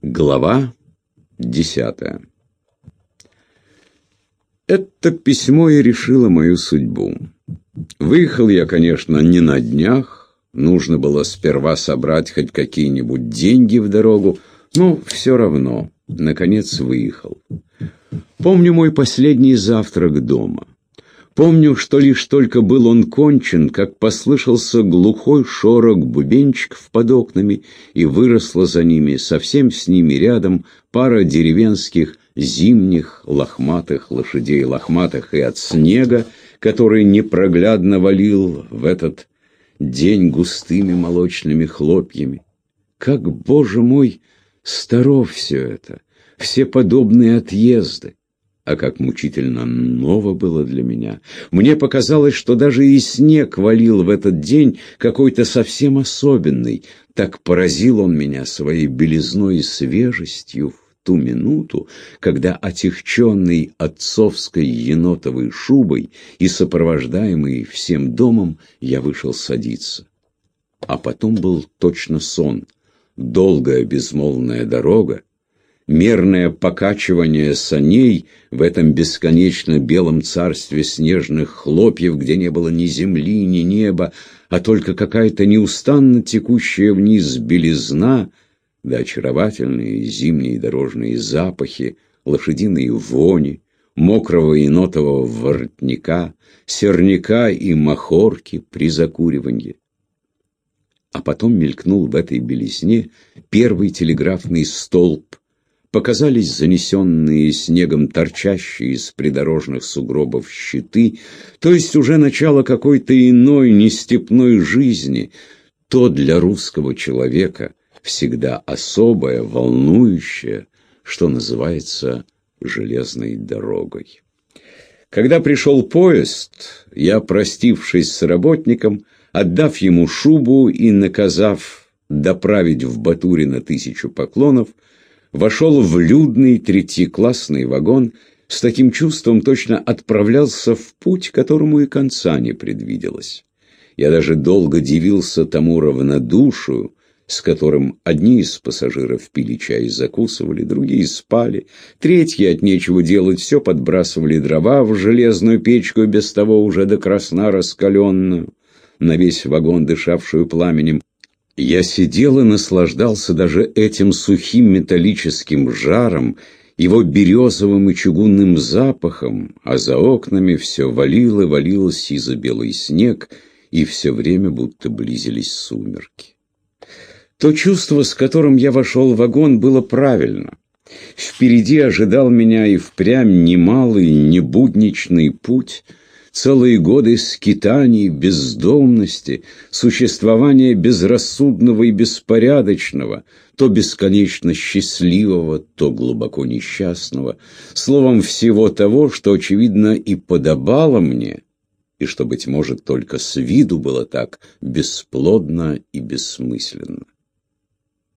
Глава 10. Это письмо и решило мою судьбу. Выехал я, конечно, не на днях. Нужно было сперва собрать хоть какие-нибудь деньги в дорогу, но все равно, наконец, выехал. Помню мой последний завтрак дома. Помню, что лишь только был он кончен, как послышался глухой шорох бубенчиков под окнами, и выросла за ними, совсем с ними рядом, пара деревенских зимних лохматых лошадей, лохматых и от снега, который непроглядно валил в этот день густыми молочными хлопьями. Как, Боже мой, старо все это, все подобные отъезды! А как мучительно ново было для меня. Мне показалось, что даже и снег валил в этот день какой-то совсем особенный. Так поразил он меня своей белизной и свежестью в ту минуту, когда, отягченный отцовской енотовой шубой и сопровождаемый всем домом, я вышел садиться. А потом был точно сон. Долгая безмолвная дорога, мерное покачивание саней в этом бесконечно белом царстве снежных хлопьев, где не было ни земли, ни неба, а только какая-то неустанно текущая вниз белизна, да очаровательные зимние дорожные запахи, лошадиные вони, мокрого енотового воротника, сорняка и махорки при закуривании. А потом мелькнул в этой белизне первый телеграфный столб. Показались занесенные снегом торчащие из придорожных сугробов щиты, то есть уже начало какой-то иной нестепной жизни, то для русского человека всегда особое, волнующее, что называется железной дорогой. Когда пришел поезд, я, простившись с работником, отдав ему шубу и наказав доправить в Батурино 1000 поклонов, вошел в людный третьеклассный вагон, с таким чувством точно отправлялся в путь, которому и конца не предвиделось. Я даже долго дивился тому равнодушию, с которым одни из пассажиров пили чай и закусывали, другие спали, третьи от нечего делать все подбрасывали дрова в железную печку, без того уже до красна раскаленную, на весь вагон дышавшую пламенем. Я сидел и наслаждался даже этим сухим металлическим жаром, его березовым и чугунным запахом, а за окнами все валил и валил сизо-белый снег, и все время будто близились сумерки. То чувство, с которым я вошел в вагон, было правильно. Впереди ожидал меня и впрямь немалый, небудничный путь, целые годы скитаний, бездомности, существования безрассудного и беспорядочного, то бесконечно счастливого, то глубоко несчастного, словом, всего того, что, очевидно, и подобало мне, и что, быть может, только с виду было так бесплодно и бессмысленно.